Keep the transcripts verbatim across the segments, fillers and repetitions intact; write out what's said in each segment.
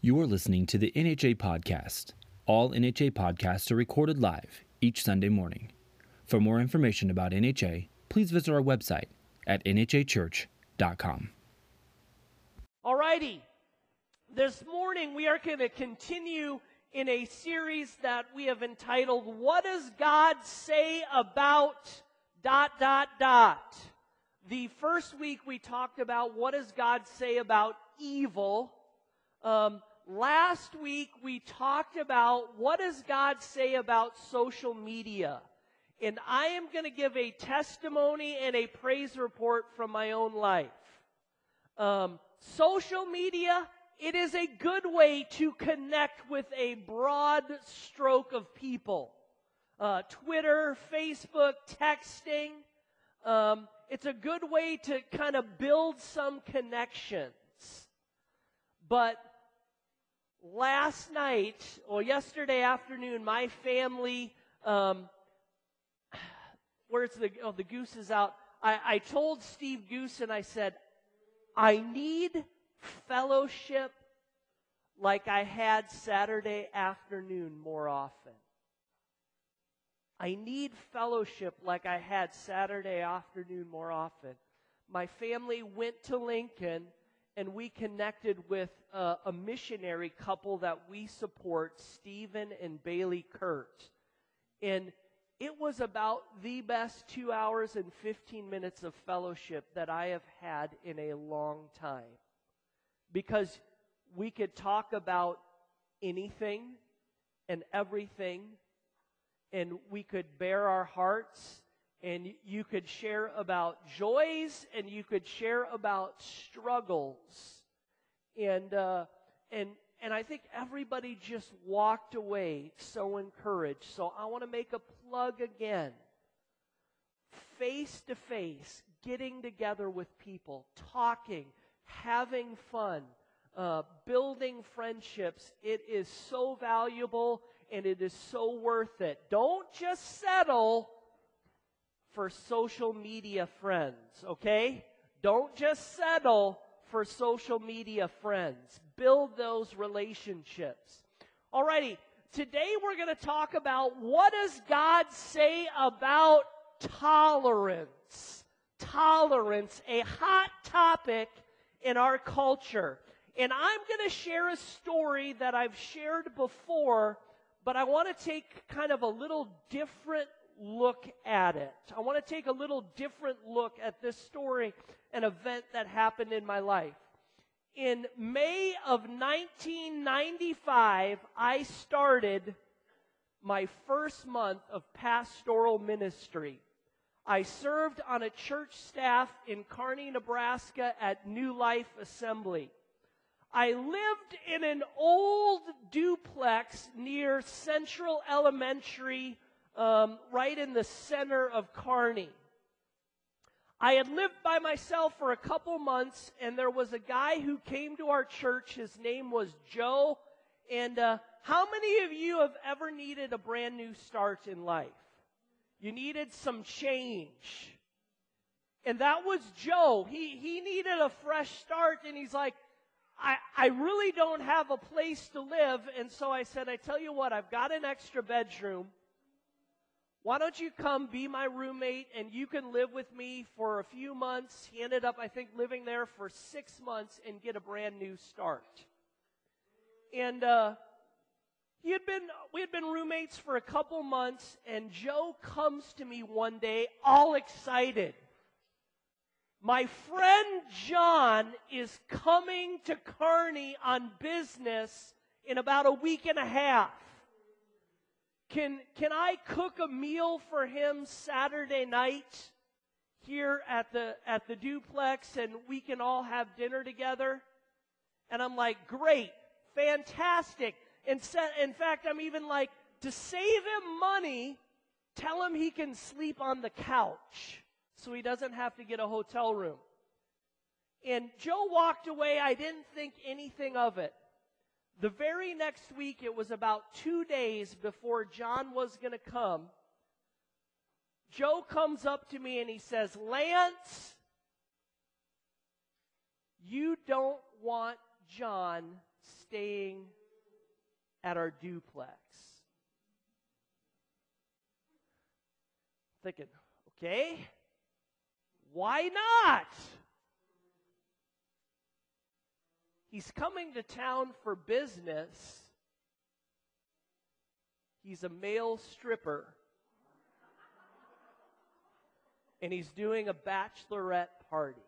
You are listening to the N H A Podcast. All N H A podcasts are recorded live each Sunday morning. For more information about N H A, please visit our website at N H A church dot com. Alrighty, this morning we are going to continue in a series that we have entitled, What Does God Say About dot dot dot. The first week we talked about what does God say about evil. Um, last week we talked about what does God say about social media. And I am going to give a testimony and a praise report from my own life. Um, social media, it is a good way to connect with a broad stroke of people. Uh, Twitter, Facebook, texting. Um, it's a good way to kind of build some connections. But last night, or yesterday afternoon, my family, um, where's the, oh, the goose is out. I, I told Steve Goose and I said, I need fellowship like I had Saturday afternoon more often. I need fellowship like I had Saturday afternoon more often. My family went to Lincoln and we connected with uh, a missionary couple that we support, Stephen and Bailey Kurt. And it was about the best two hours and fifteen minutes of fellowship that I have had in a long time. Because we could talk about anything and everything, and we could bare our hearts, and you could share about joys, and you could share about struggles. And uh, and and I think everybody just walked away so encouraged. So I want to make a plug again. Face to face, getting together with people, talking, having fun, uh, building friendships. It is so valuable and it is so worth it. Don't just settle for social media friends, okay? Don't just settle for social media friends. Build those relationships. Alrighty, today we're going to talk about what does God say about tolerance. Tolerance, a hot topic in our culture. And I'm going to share a story that I've shared before, but I want to take kind of a little different look at it. I want to take a little different look at this story, an event that happened in my life. In May of nineteen ninety-five, I started my first month of pastoral ministry. I served on a church staff in Kearney, Nebraska at New Life Assembly. I lived in an old duplex near Central Elementary, um, right in the center of Kearney. I had lived by myself for a couple months, and there was a guy who came to our church. His name was Joe. And uh, how many of you have ever needed a brand new start in life? You needed some change. And that was Joe. He, he needed a fresh start, and he's like, I, I really don't have a place to live. And so I said, I tell you what, I've got an extra bedroom. Why don't you come be my roommate and you can live with me for a few months? He ended up, I think, living there for six months and get a brand new start. And uh, he had been, we had been roommates for a couple months, and Joe comes to me one day all excited. My friend John is coming to Kearney on business in about a week and a half. Can, can I cook a meal for him Saturday night here at the, at the duplex, and we can all have dinner together? And I'm like, great, fantastic. And set, in fact, I'm even like, to save him money, tell him he can sleep on the couch so he doesn't have to get a hotel room. And Joe walked away. I didn't think anything of it. The very next week, it was about two days before John was going to come, Joe comes up to me and he says, Lance, you don't want John staying at our duplex. Thinking, okay, why not? He's coming to town for business. He's a male stripper. And he's doing a bachelorette party.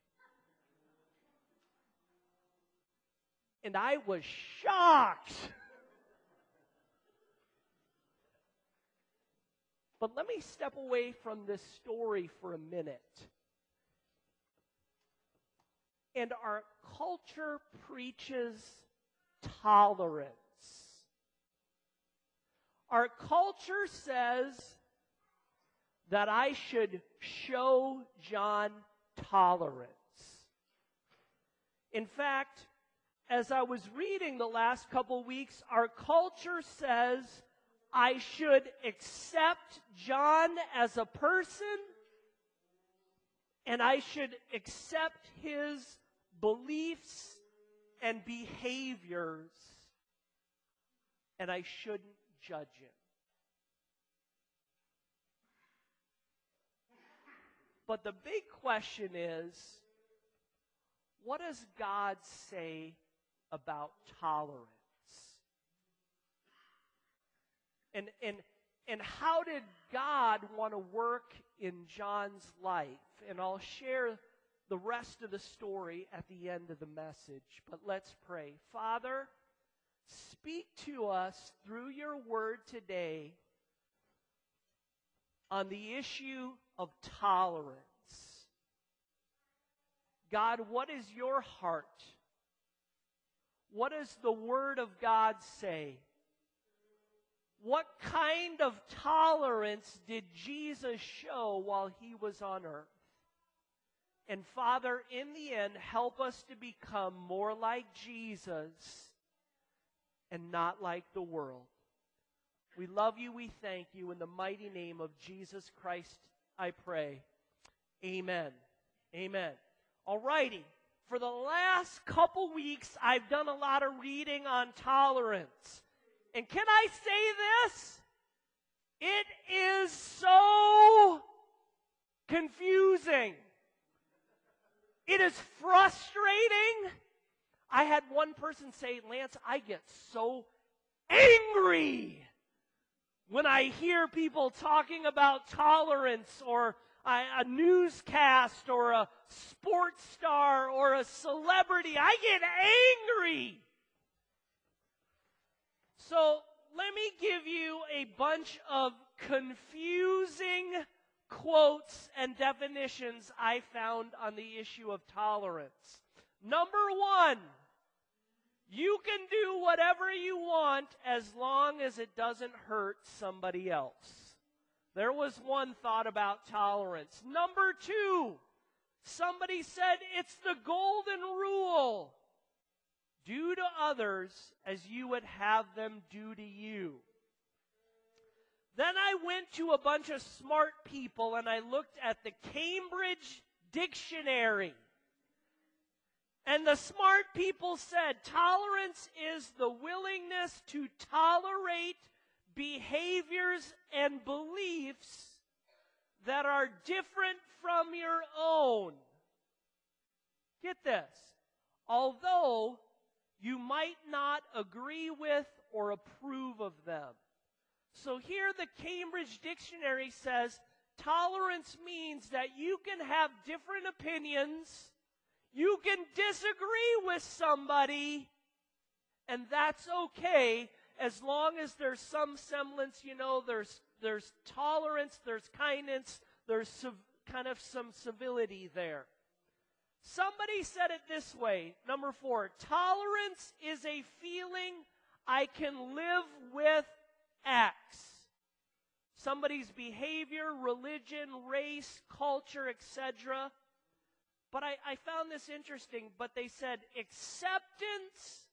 And I was shocked. But let me step away from this story for a minute. And our culture preaches tolerance. Our culture says that I should show John tolerance. In fact, as I was reading the last couple weeks, our culture says I should accept John as a person, and I should accept his beliefs and behaviors, and I shouldn't judge him. But the big question is, what does God say about tolerance? And, and, and how did God want to work in John's life? And I'll share the rest of the story at the end of the message. But let's pray. Father, speak to us through your word today on the issue of tolerance. God, what is your heart? What does the Word of God say? What kind of tolerance did Jesus show while he was on earth? And Father, in the end, help us to become more like Jesus and not like the world. We love you, we thank you. In the mighty name of Jesus Christ, I pray. Amen. Amen. All righty. For the last couple weeks, I've done a lot of reading on tolerance. And can I say this? It is so confusing. It is frustrating. I had one person say, Lance, I get so angry when I hear people talking about tolerance, or a, a newscast, or a sports star, or a celebrity. I get angry. So let me give you a bunch of confusing quotes and definitions I found on the issue of tolerance. Number one, you can do whatever you want as long as it doesn't hurt somebody else. There was one thought about tolerance. Number two, somebody said it's the golden rule. Do to others as you would have them do to you. Then I went to a bunch of smart people and I looked at the Cambridge Dictionary. And the smart people said, tolerance is the willingness to tolerate behaviors and beliefs that are different from your own. Get this. Although you might not agree with or approve of them. So here the Cambridge Dictionary says, tolerance means that you can have different opinions, you can disagree with somebody, and that's okay as long as there's some semblance, you know, there's there's tolerance, there's kindness, there's civ- kind of some civility there. Somebody said it this way, number four, tolerance is a feeling I can live with X. Somebody's behavior, religion, race, culture, et cetera. But I, I found this interesting, but they said acceptance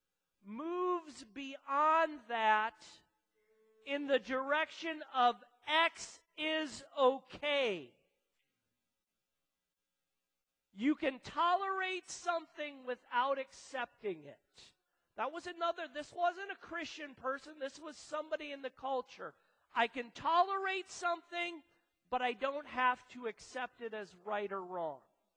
moves beyond that in the direction of X is okay. You can tolerate something without accepting it. That was another, this wasn't a Christian person, this was somebody in the culture. I can tolerate something, but I don't have to accept it as right or wrong.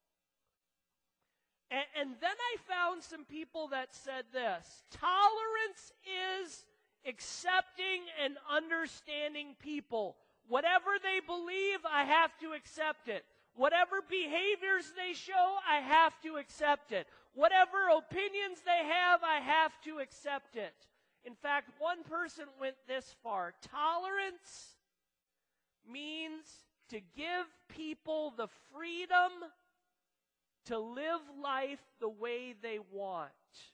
And, and then I found some people that said this: tolerance is accepting and understanding people. Whatever they believe, I have to accept it. Whatever behaviors they show, I have to accept it. Whatever opinions they have, I have to accept it. In fact, one person went this far: tolerance means to give people the freedom to live life the way they want.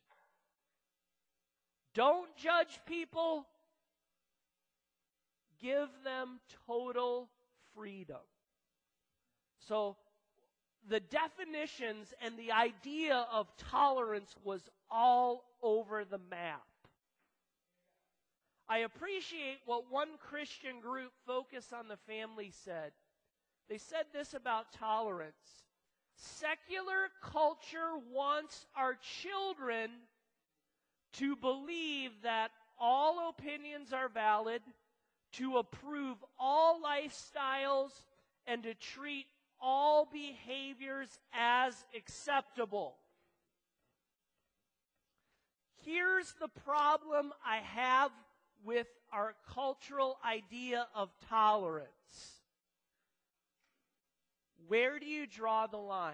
Don't judge people. Give them total freedom. So, the definitions and the idea of tolerance was all over the map. I appreciate what one Christian group, Focus on the Family, said. They said this about tolerance: secular culture wants our children to believe that all opinions are valid, to approve all lifestyles, and to treat all behaviors as acceptable. Here's the problem I have with our cultural idea of tolerance. Where do you draw the line?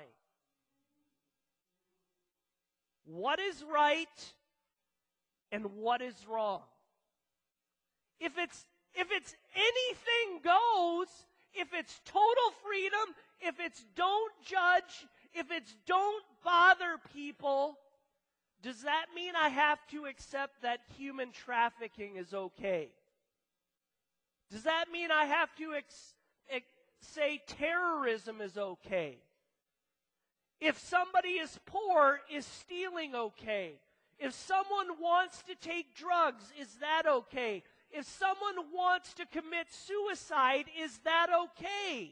What is right and what is wrong? If it's if it's anything goes, if it's total freedom, if it's don't judge, if it's don't bother people, does that mean I have to accept that human trafficking is okay? Does that mean I have to ex- ex- say terrorism is okay? If somebody is poor, is stealing okay? If someone wants to take drugs, is that okay? If someone wants to commit suicide, is that okay?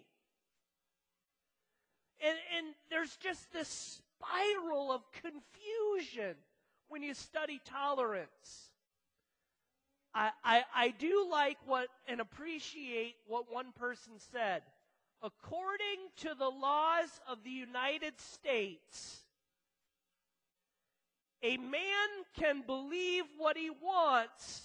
And, and there's just this spiral of confusion when you study tolerance. I, I, I do like what and appreciate what one person said. According to the laws of the United States, a man can believe what he wants,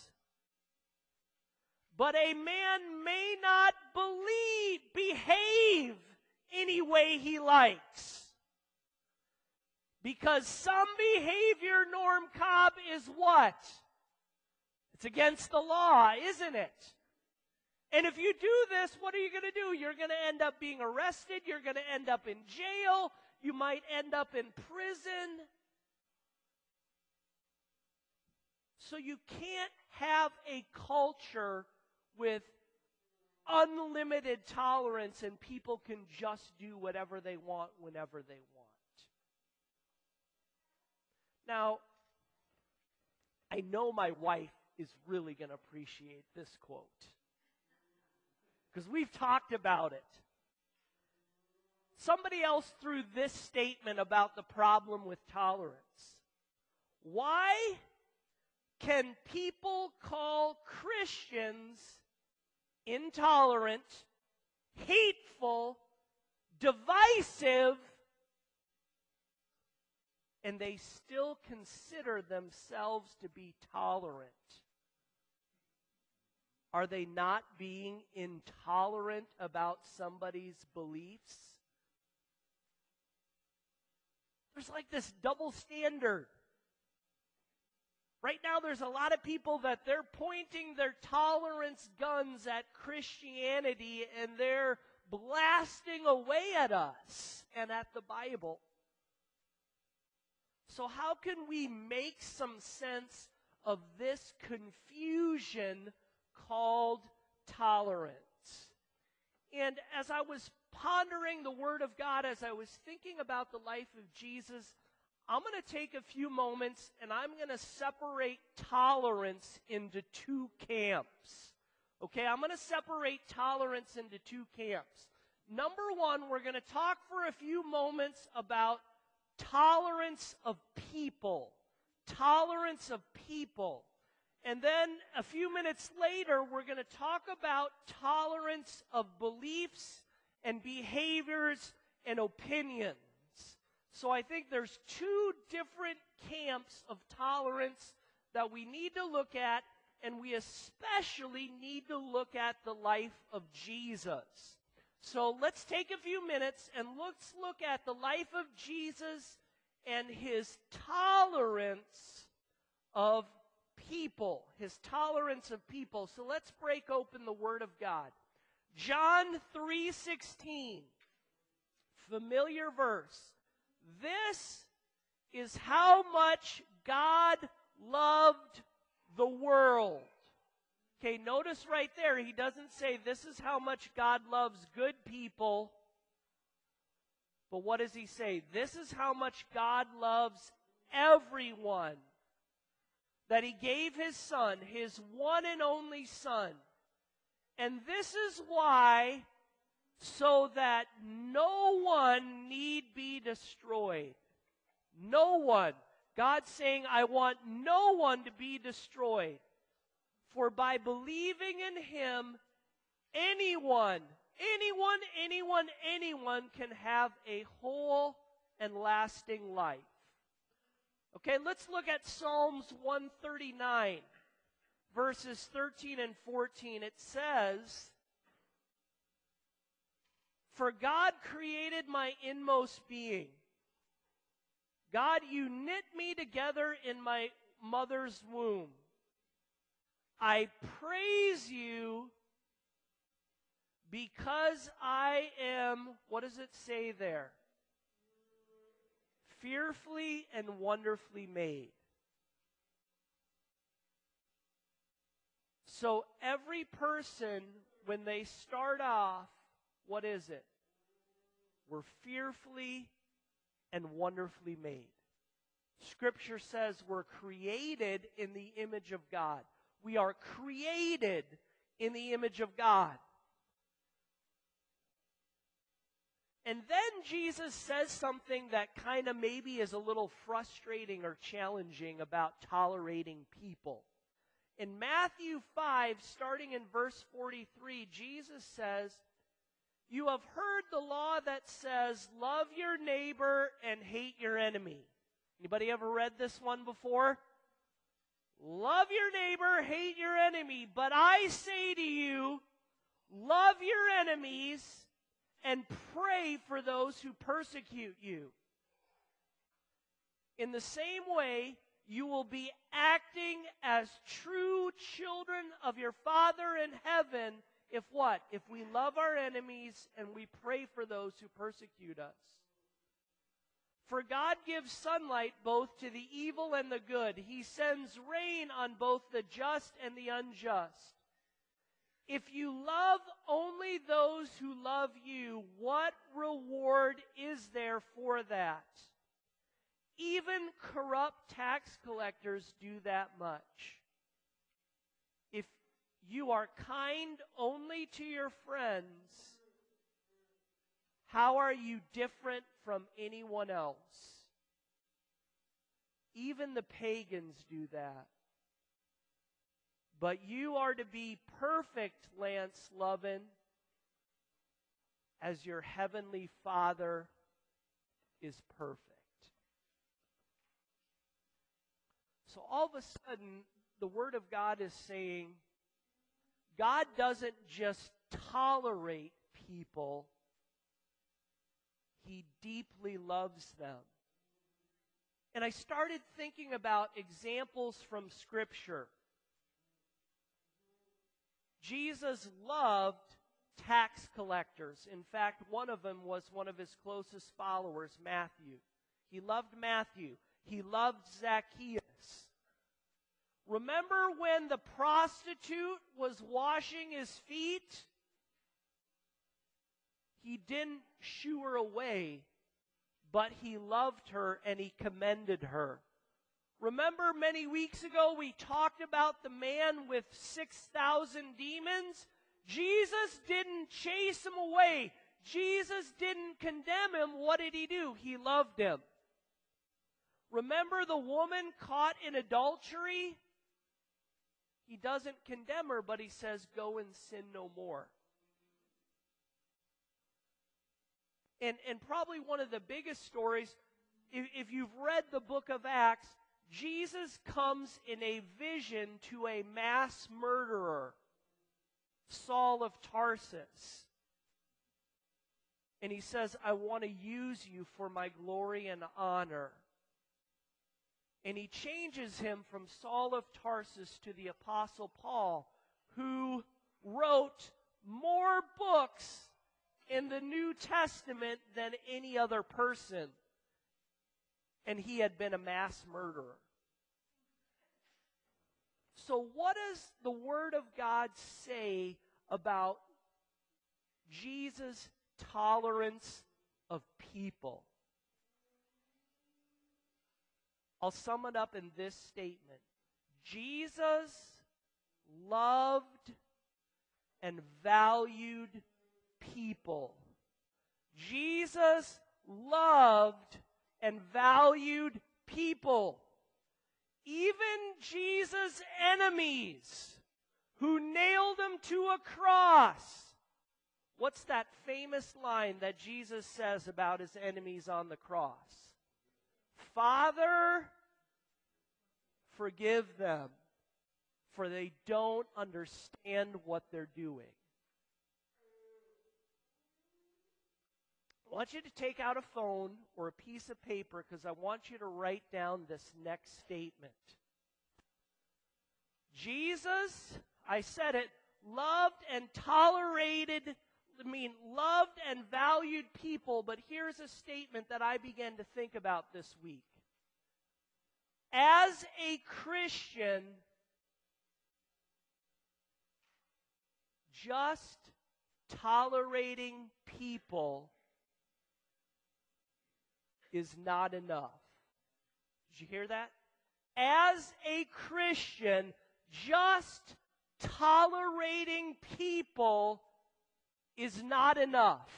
but a man may not believe, behave any way he likes. Because some behavior, Norm Cobb, is what? It's against the law, isn't it? And if you do this, what are you going to do? You're going to end up being arrested. You're going to end up in jail. You might end up in prison. So you can't have a culture with unlimited tolerance and people can just do whatever they want whenever they want. Now, I know my wife is really going to appreciate this quote, because we've talked about it. Somebody else threw this statement about the problem with tolerance. Why can people call Christians intolerant, hateful, divisive, and they still consider themselves to be tolerant? Are they not being intolerant about somebody's beliefs? There's like this double standard. Right now there's a lot of people that they're pointing their tolerance guns at Christianity and they're blasting away at us and at the Bible. So how can we make some sense of this confusion called tolerance? And as I was pondering the Word of God, as I was thinking about the life of Jesus, I'm going to take a few moments and I'm going to separate tolerance into two camps. Okay, I'm going to separate tolerance into two camps. Number one, we're going to talk for a few moments about tolerance of people. tolerance of people. And then a few minutes later, we're going to talk about tolerance of beliefs and behaviors and opinions. So I think there's two different camps of tolerance that we need to look at, and we especially need to look at the life of Jesus. So let's take a few minutes and let's look at the life of Jesus and his tolerance of people, his tolerance of people. So let's break open the Word of God. John three sixteen, familiar verse. This is how much God loved the world. Okay, notice right there, he doesn't say this is how much God loves good people. But what does he say? This is how much God loves everyone. That he gave his Son, his one and only Son. And this is why, so that no one need be destroyed. No one. God's saying, I want no one to be destroyed. For by believing in him, anyone, anyone, anyone, anyone can have a whole and lasting life. Okay, let's look at Psalms one thirty-nine, verses thirteen and fourteen. It says, for God created my inmost being. God, you knit me together in my mother's womb. I praise you because I am, what does it say there? Fearfully and wonderfully made. So every person, when they start off, what is it? We're fearfully and wonderfully made. Scripture says we're created in the image of God. We are created in the image of God. And then Jesus says something that kind of maybe is a little frustrating or challenging about tolerating people. In Matthew five, starting in verse forty-three, Jesus says, you have heard the law that says, love your neighbor and hate your enemy. Anybody ever read this one before? Love your neighbor, hate your enemy. But I say to you, love your enemies and pray for those who persecute you. In the same way, you will be acting as true children of your Father in heaven if what? If we love our enemies and we pray for those who persecute us. For God gives sunlight both to the evil and the good. He sends rain on both the just and the unjust. If you love only those who love you, what reward is there for that? Even corrupt tax collectors do that much. If you are kind only to your friends, how are you different from anyone else? Even the pagans do that. But you are to be perfect, Lance Lovin, as your heavenly Father is perfect. So all of a sudden, the Word of God is saying, God doesn't just tolerate people, He deeply loves them. And I started thinking about examples from Scripture. Jesus loved tax collectors. In fact, one of them was one of his closest followers, Matthew. He loved Matthew. He loved Zacchaeus. Remember when the prostitute was washing his feet? He didn't shoo her away, but he loved her and he commended her. Remember many weeks ago we talked about the man with six thousand demons? Jesus didn't chase him away. Jesus didn't condemn him. What did he do? He loved him. Remember the woman caught in adultery? He doesn't condemn her, but he says, go and sin no more. And, and probably one of the biggest stories, if, if you've read the book of Acts, Jesus comes in a vision to a mass murderer, Saul of Tarsus. And he says, I want to use you for my glory and honor. And he changes him from Saul of Tarsus to the Apostle Paul, who wrote more books in the New Testament than any other person. And he had been a mass murderer. So what does the Word of God say about Jesus' tolerance of people? I'll sum it up in this statement. Jesus loved and valued people. Jesus loved and valued people. Even Jesus' enemies who nailed him to a cross. What's that famous line that Jesus says about his enemies on the cross? Father, forgive them, for they don't understand what they're doing. I want you to take out a phone or a piece of paper because I want you to write down this next statement. Jesus, I said it, loved and tolerated, I mean, loved and valued people, but here's a statement that I began to think about this week. As a Christian, just tolerating people is not enough. Did you hear that? As a Christian, just tolerating people is not enough.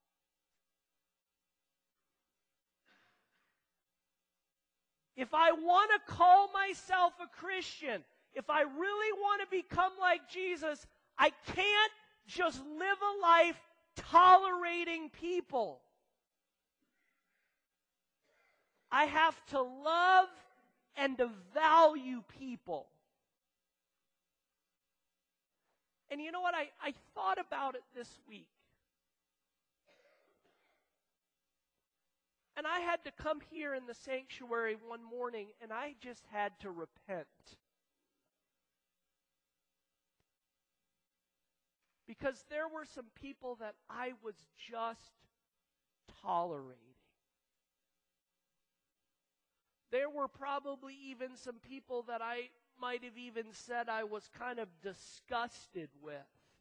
If I want to call myself a Christian, if I really want to become like Jesus, I can't just live a life tolerating people. I have to love and to value people. And you know what? I, I thought about it this week. And I had to come here in the sanctuary one morning, and I just had to repent. Because there were some people that I was just tolerating. There were probably even some people that I might have even said I was kind of disgusted with.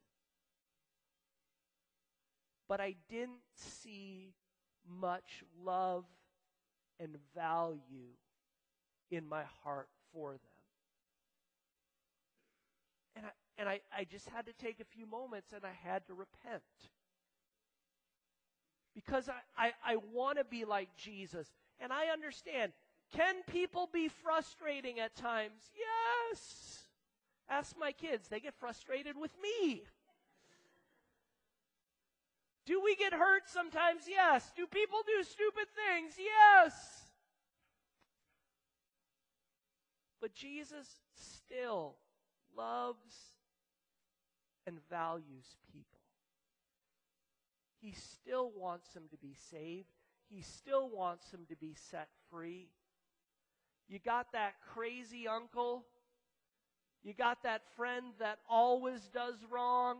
But I didn't see much love and value in my heart for them. And I, and I, I just had to take a few moments and I had to repent. Because I, I, I want to be like Jesus. And I understand. Can people be frustrating at times? Yes. Ask my kids. They get frustrated with me. Do we get hurt sometimes? Yes. Do people do stupid things? Yes. But Jesus still loves and values people. He still wants them to be saved. He still wants them to be set free. You got that crazy uncle. You got that friend that always does wrong.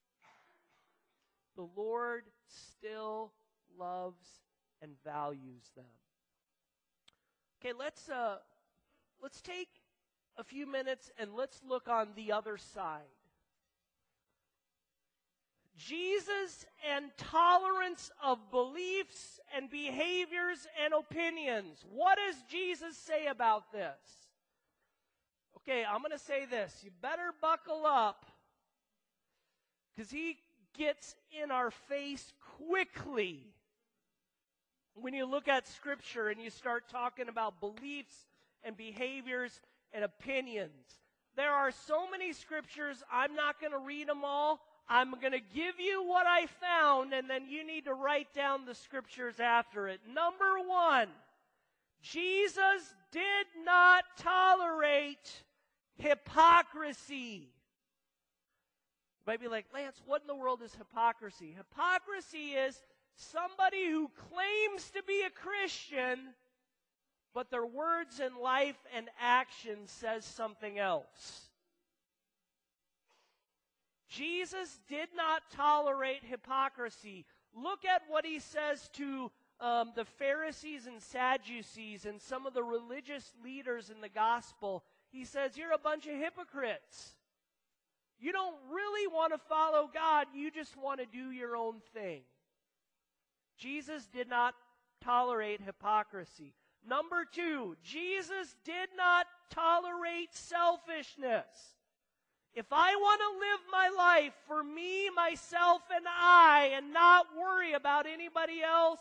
The Lord still loves and values them. Okay, let's uh, let's take a few minutes and let's look on the other side. Jesus and tolerance of beliefs and behaviors and opinions. What does Jesus say about this? Okay, I'm going to say this. You better buckle up because he gets in our face quickly. when you look at Scripture and you start talking about beliefs and behaviors and opinions, there are so many Scriptures, I'm not going to read them all. I'm going to give you what I found, and then you need to write down the Scriptures after it. Number one, Jesus did not tolerate hypocrisy. You might be like, Lance, what in the world is hypocrisy? Hypocrisy is somebody who claims to be a Christian, but their words and life and action says something else. Jesus did not tolerate hypocrisy. Look at what he says to um, the Pharisees and Sadducees and some of the religious leaders in the gospel. He says, you're a bunch of hypocrites. You don't really want to follow God. You just want to do your own thing. Jesus did not tolerate hypocrisy. Number two, Jesus did not tolerate selfishness. If I want to live my life for me, myself, and I, and not worry about anybody else,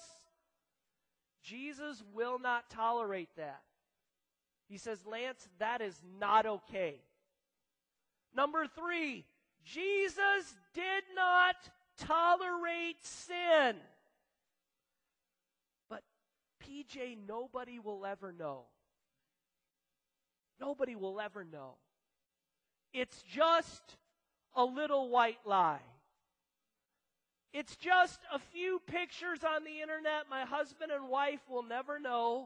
Jesus will not tolerate that. He says, Lance, that is not okay. Number three, Jesus did not tolerate sin. But P J, nobody will ever know. Nobody will ever know. It's just a little white lie. It's just a few pictures on the internet my husband and wife will never know.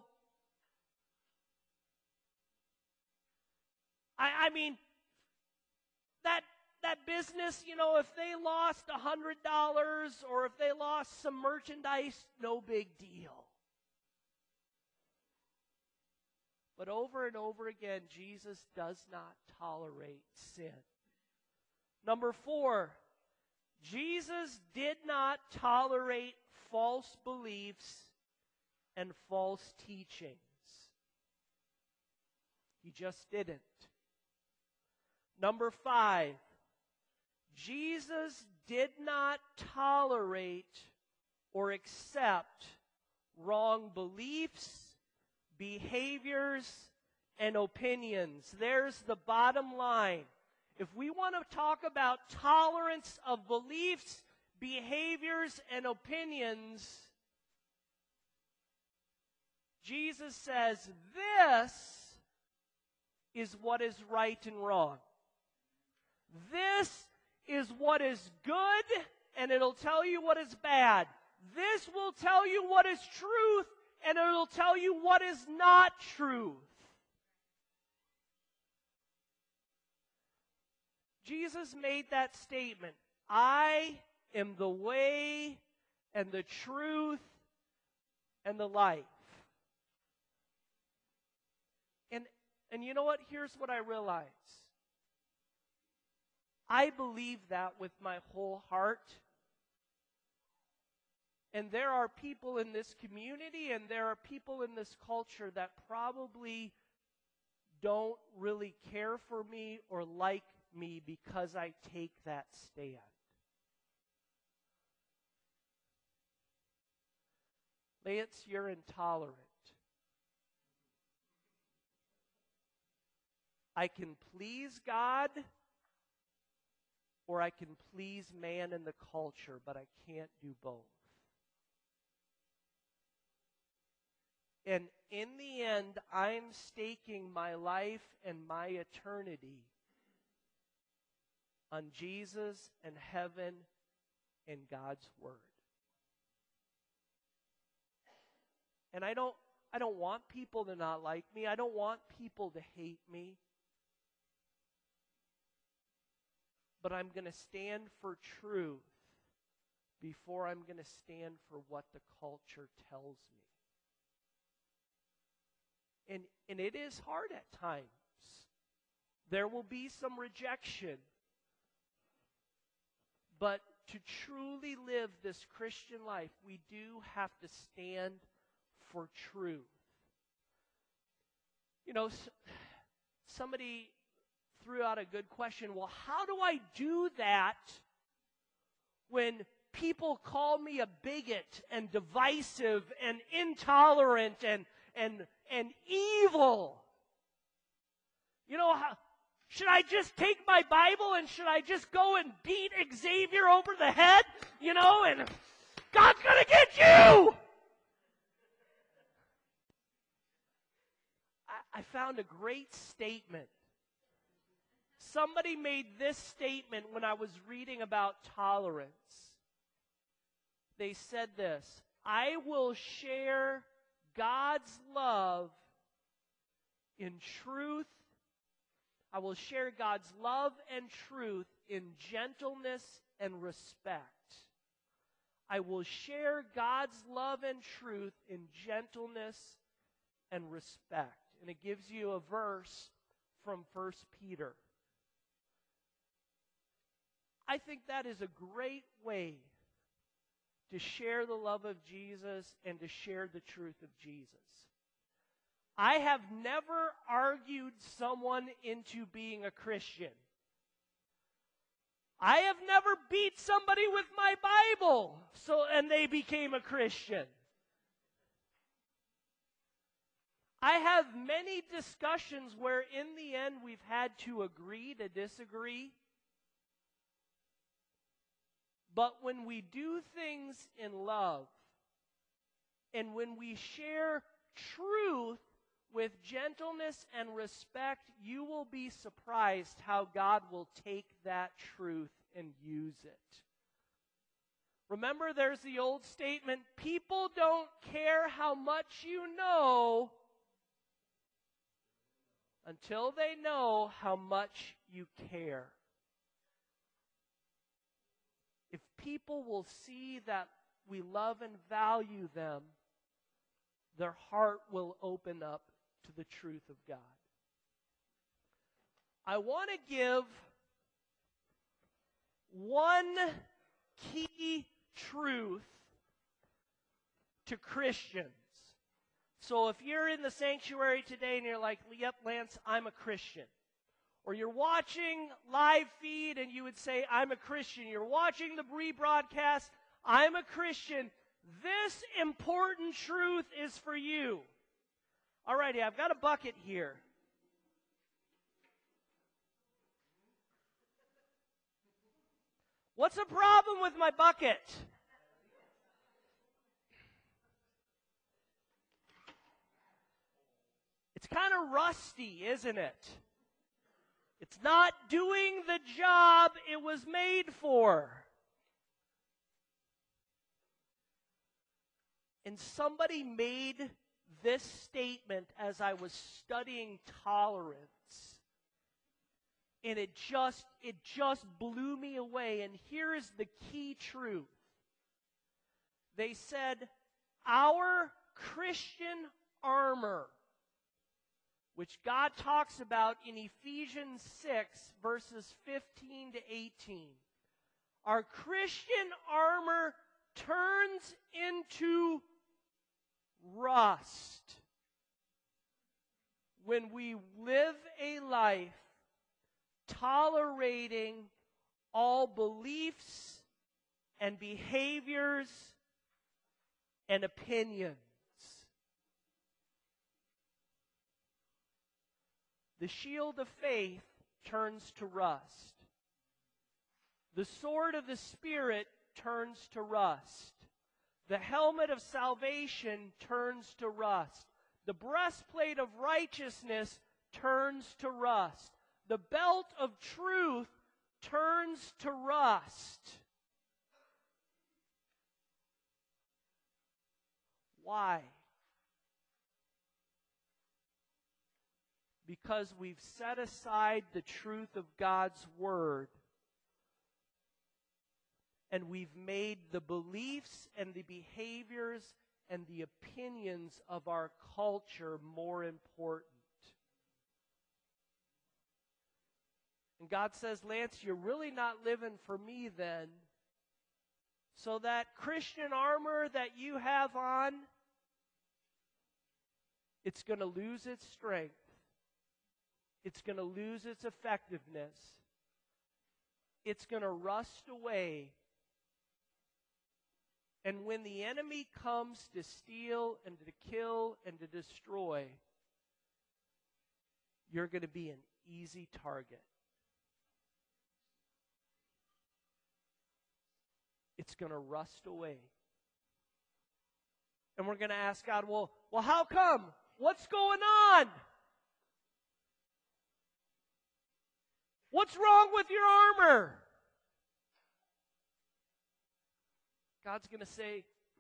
I, I mean, that that business, you know, if they lost a hundred dollars or if they lost some merchandise, no big deal. But over and over again, Jesus does not tolerate sin. Number four, Jesus did not tolerate false beliefs and false teachings. He just didn't. Number five, Jesus did not tolerate or accept wrong beliefs, behaviors, and opinions. There's the bottom line. If we want to talk about tolerance of beliefs, behaviors, and opinions, Jesus says this is what is right and wrong. This is what is good, and it'll tell you what is bad. This will tell you what is truth, and it'll tell you what is not truth. Jesus made that statement, I am the way and the truth and the life. And, and you know what? Here's what I realize. I believe that with my whole heart. And there are people in this community and there are people in this culture that probably don't really care for me or like me because I take that stand. Lance, you're intolerant. I can please God or I can please man and the culture, but I can't do both. And in the end, I'm staking my life and my eternity on Jesus and heaven and God's Word. And I don't, I don't want people to not like me. I don't want people to hate me. But I'm going to stand for truth before I'm going to stand for what the culture tells me. And, and it is hard at times. There will be some rejection. But to truly live this Christian life, we do have to stand for truth. You know, somebody threw out a good question. Well, how do I do that when people call me a bigot and divisive and intolerant and, and, and evil. You know, how, should I just take my Bible and should I just go and beat Xavier over the head? You know, and God's going to get you! I, I found a great statement. Somebody made this statement when I was reading about tolerance. They said this: I will share God's love in truth. I will share God's love and truth in gentleness and respect. I will share God's love and truth in gentleness and respect. And it gives you a verse from First Peter. I think that is a great way to share the love of Jesus and to share the truth of Jesus. I have never argued someone into being a Christian. I have never beat somebody with my Bible so and they became a Christian. I have many discussions where in the end we've had to agree to disagree. But when we do things in love, and when we share truth with gentleness and respect, you will be surprised how God will take that truth and use it. Remember, there's the old statement, people don't care how much you know until they know how much you care. If people will see that we love and value them, their heart will open up to the truth of God. I want to give one key truth to Christians. So if you're in the sanctuary today and you're like, yep, Lance, I'm a Christian. Or you're watching live feed and you would say, I'm a Christian. You're watching the rebroadcast, I'm a Christian. This important truth is for you. Alrighty, I've got a bucket here. What's the problem with my bucket? It's kind of rusty, isn't it? It's not doing the job it was made for. And somebody made this statement as I was studying tolerance. And it just, it just blew me away. And here is the key truth. They said, our Christian armor, which God talks about in Ephesians six, verses fifteen to eighteen. Our Christian armor turns into rust when we live a life tolerating all beliefs and behaviors and opinions. The shield of faith turns to rust. The sword of the Spirit turns to rust. The helmet of salvation turns to rust. The breastplate of righteousness turns to rust. The belt of truth turns to rust. Why? Because we've set aside the truth of God's Word, and we've made the beliefs and the behaviors and the opinions of our culture more important. And God says, Lance, you're really not living for me then. So that Christian armor that you have on, it's going to lose its strength. It's going to lose its effectiveness. It's going to rust away. And when the enemy comes to steal and to kill and to destroy, you're going to be an easy target. It's going to rust away. And we're going to ask God, well, well, how come? What's going on? What's wrong with your armor? God's going to say,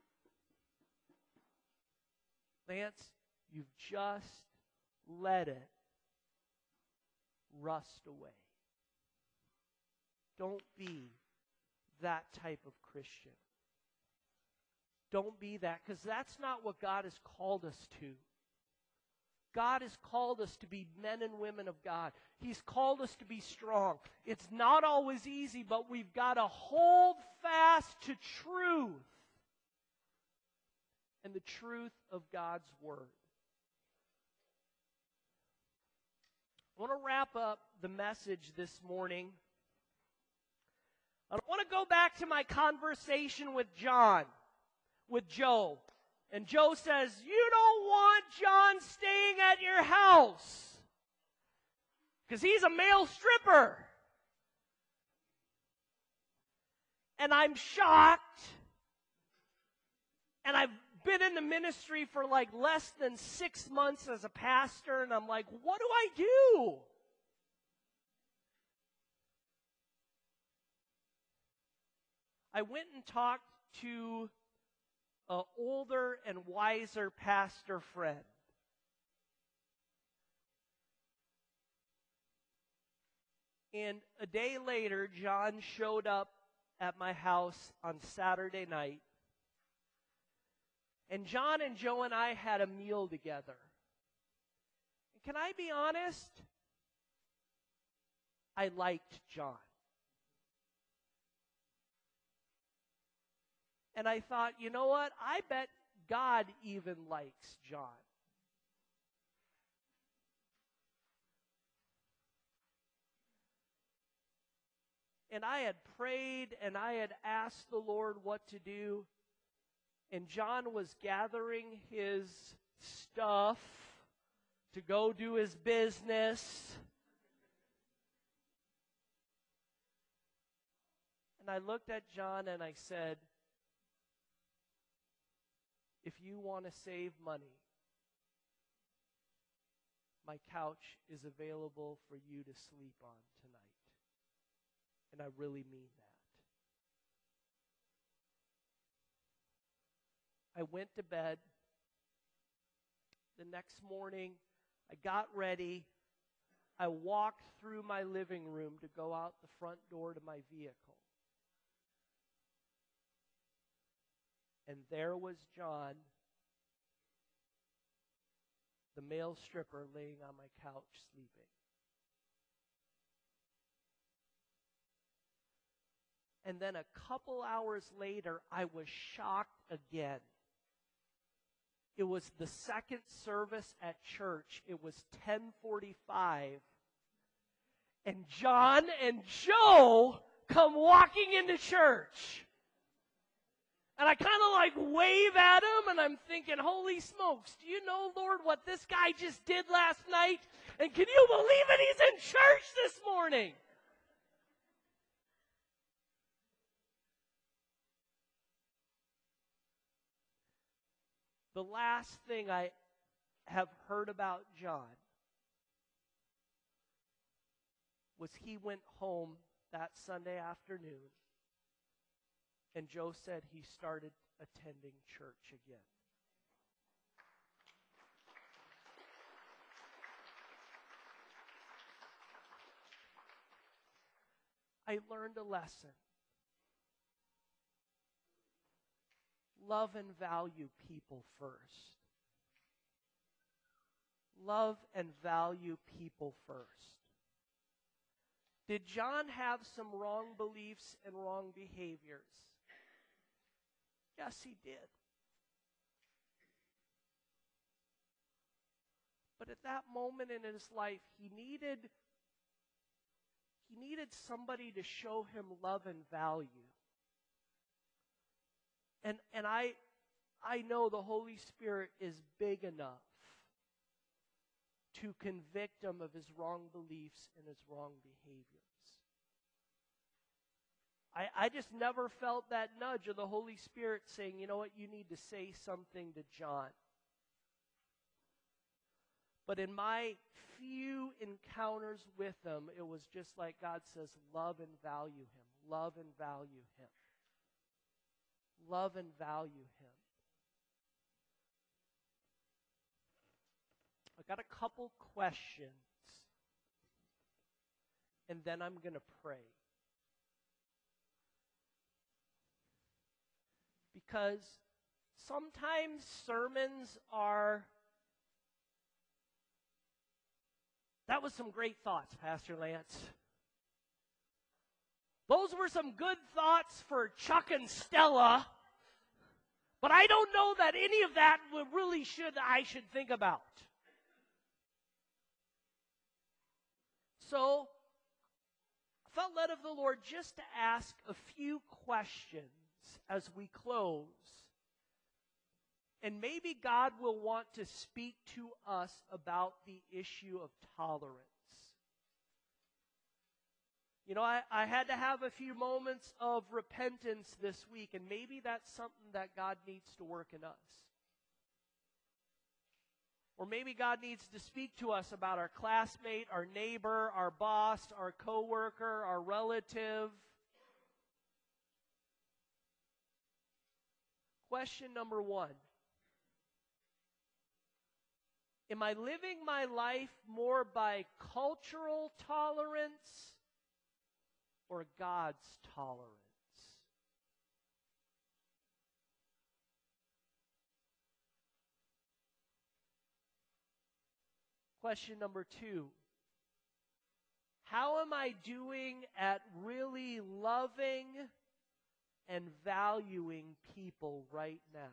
Lance, you've just let it rust away. Don't be that type of Christian. Don't be that, because that's not what God has called us to. God has called us to be men and women of God. He's called us to be strong. It's not always easy, but we've got to hold fast to truth and the truth of God's Word. I want to wrap up the message this morning. I want to go back to my conversation with John, with Joe. And Joe says, you don't want John staying at your house because he's a male stripper. And I'm shocked. And I've been in the ministry for like less than six months as a pastor, and I'm like, what do I do? I went and talked to an older and wiser pastor friend. And a day later, John showed up at my house on Saturday night. And John and Joe and I had a meal together. And can I be honest? I liked John. And I thought, you know what? I bet God even likes John. And I had prayed and I had asked the Lord what to do. And John was gathering his stuff to go do his business. And I looked at John and I said, if you want to save money, my couch is available for you to sleep on tonight. And I really mean that. I went to bed. The next morning, I got ready. I walked through my living room to go out the front door to my vehicle. And there was John, the male stripper, laying on my couch sleeping. And then a couple hours later, I was shocked again. It was the second service at church. It was ten forty-five. And John and Joe come walking into church. And I kind of like wave at him, and I'm thinking, holy smokes, do you know, Lord, what this guy just did last night? And can you believe it? He's in church this morning. The last thing I have heard about John was he went home that Sunday afternoon, and Joe said he started attending church again. I learned a lesson. Love and value people first. Love and value people first. Did John have some wrong beliefs and wrong behaviors? Yes, he did. But at that moment in his life, he needed, he needed somebody to show him love and value. And, and I, I know the Holy Spirit is big enough to convict him of his wrong beliefs and his wrong behaviors. I, I just never felt that nudge of the Holy Spirit saying, you know what, you need to say something to John. But in my few encounters with him, it was just like God says, love and value him. Love and value him. Love and value him. I got a couple questions, and then I'm going to pray. Because sometimes sermons are, that was some great thoughts, Pastor Lance. Those were some good thoughts for Chuck and Stella, but I don't know that any of that really should I should think about. So, I felt led of the Lord just to ask a few questions as we close. And maybe God will want to speak to us about the issue of tolerance. You know, I, I had to have a few moments of repentance this week, and maybe that's something that God needs to work in us. Or maybe God needs to speak to us about our classmate, our neighbor, our boss, our coworker, our relative. Question number one. Am I living my life more by cultural tolerance or God's tolerance? Question number two. How am I doing at really loving and valuing people right now?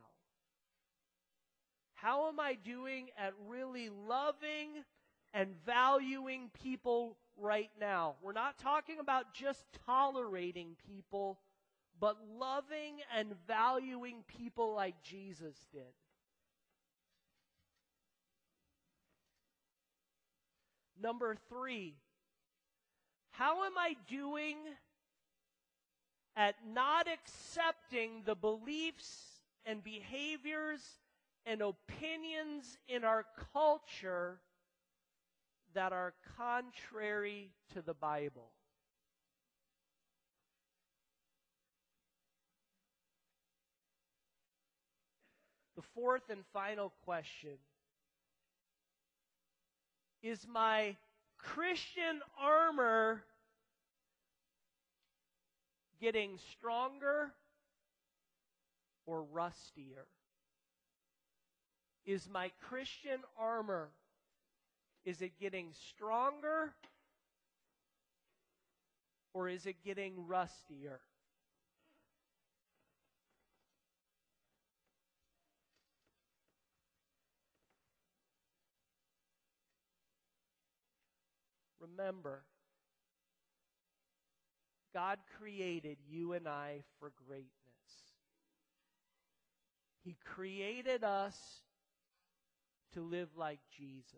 How am I doing at really loving and valuing people right now? We're not talking about just tolerating people, but loving and valuing people like Jesus did. Number three, how am I doing at not accepting the beliefs and behaviors and opinions in our culture that are contrary to the Bible? The fourth and final question: is my Christian armor getting stronger or rustier? Is my Christian armor, is it getting stronger or is it getting rustier? Remember, God created you and I for greatness. He created us to live like Jesus.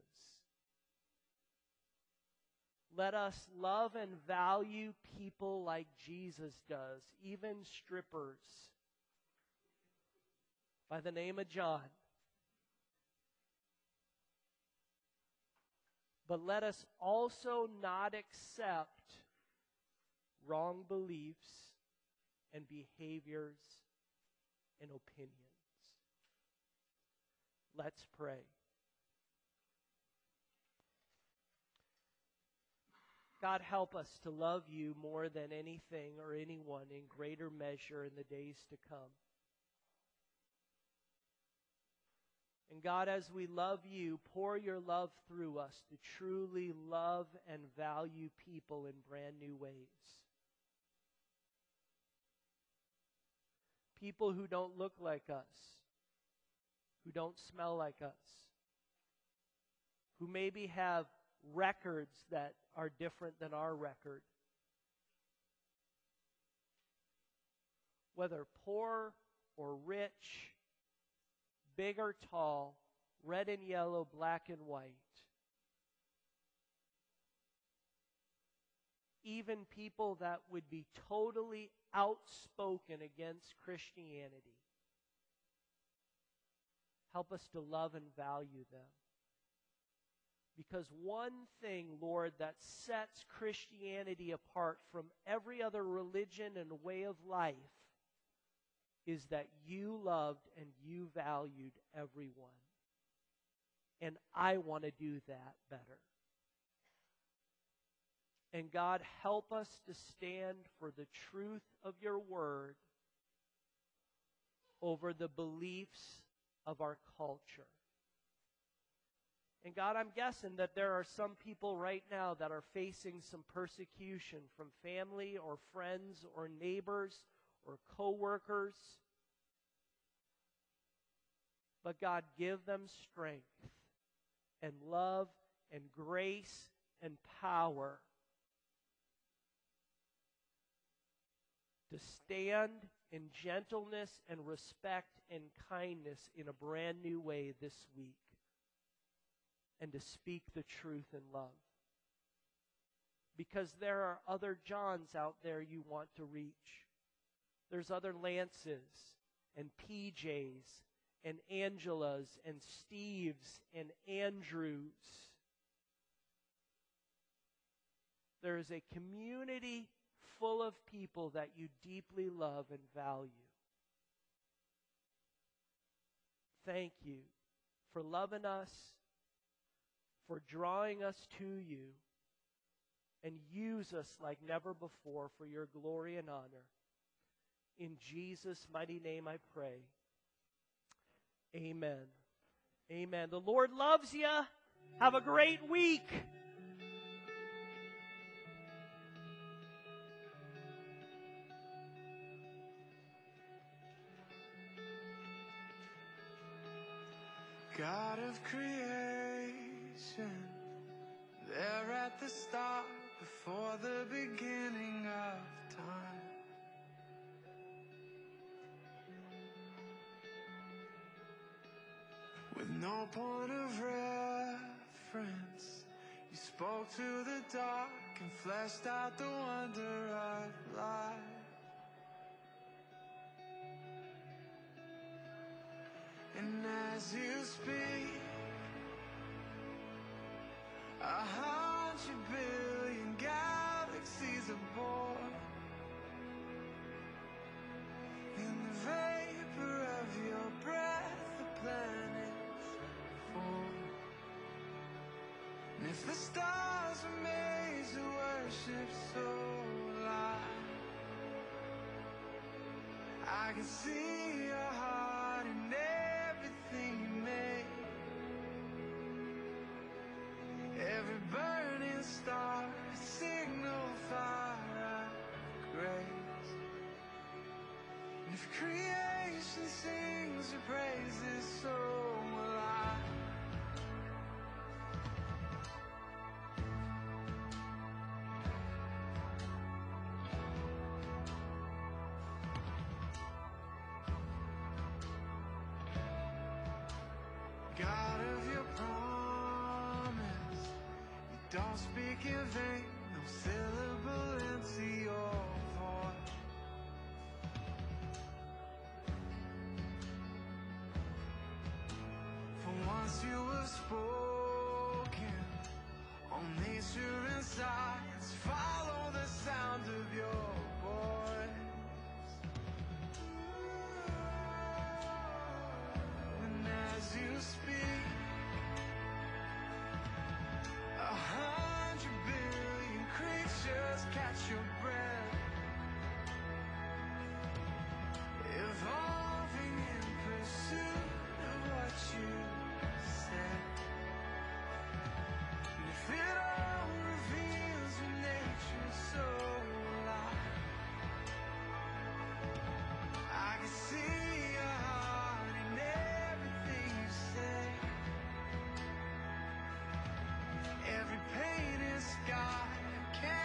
Let us love and value people like Jesus does, even strippers by the name of John. But let us also not accept wrong beliefs and behaviors and opinions. Let's pray. God, help us to love you more than anything or anyone in greater measure in the days to come. And God, as we love you, pour your love through us to truly love and value people in brand new ways. People who don't look like us, who don't smell like us, who maybe have records that are different than our record. Whether poor or rich, big or tall, red and yellow, black and white. Even people that would be totally outspoken against Christianity. Help us to love and value them. Because one thing, Lord, that sets Christianity apart from every other religion and way of life is that you loved and you valued everyone. And I want to do that better. And God, help us to stand for the truth of your word over the beliefs of our culture. And God, I'm guessing that there are some people right now that are facing some persecution from family or friends or neighbors or co-workers. But God, give them strength and love and grace and power to stand in gentleness and respect and kindness in a brand new way this week, and to speak the truth in love. Because there are other Johns out there you want to reach. There's other Lances and P Js and Angelas and Steves and Andrews. There is a community full of people that you deeply love and value. Thank you for loving us, for drawing us to you, and use us like never before for your glory and honor. In Jesus' mighty name I pray. Amen. Amen. The Lord loves you. Have a great week. God of creation, there at the start, before the beginning of time. With no point of reference, you spoke to the dark and fleshed out the wonder of life. And as you speak, a hundred billion galaxies are born. In the vapor of your breath, the planets form. And if the stars were made to worship so light, I can see your heart in everything you made. Every burning star, a signal fire of grace. And if creation sings your praises, so will I. God of your promise, you don't speak in vain.